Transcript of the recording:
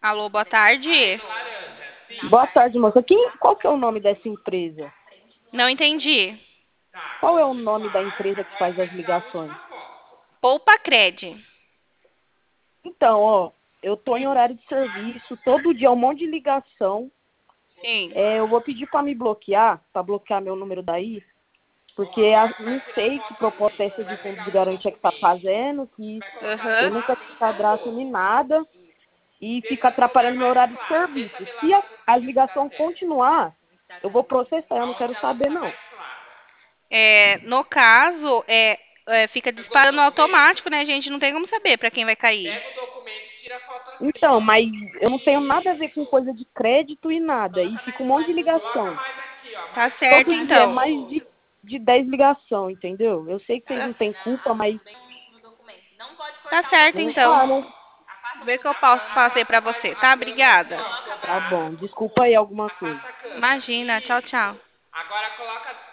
Alô, boa tarde. Boa tarde, moça. Qual que é o nome dessa empresa? Não entendi. Qual é o nome da empresa que faz as ligações? Poupa Cred. Então, ó, eu tô em horário de serviço, todo dia é um monte de ligação. Sim. Eu vou pedir para me bloquear, para bloquear meu número daí, porque não sei que proposta é essa de fundo de garantia que tá fazendo, que eu Aham. nunca tive cadastro nem nada, e fica atrapalhando meu horário de serviço. Se as ligações continuar, eu vou processar, eu não quero saber, não. No caso, fica disparando automático, né, gente? Não tem como saber para quem vai cair. Então, mas eu não tenho nada a ver com coisa de crédito e nada. E fica um monte de ligação. Tá certo, Todo dia é então. mais de 10 ligação, entendeu? Eu sei que vocês não têm culpa, mas Tá certo, não então. dá, né? Vê o que eu posso fazer para você, tá? Obrigada. Tá bom. Desculpa aí alguma coisa. Imagina. Tchau, tchau.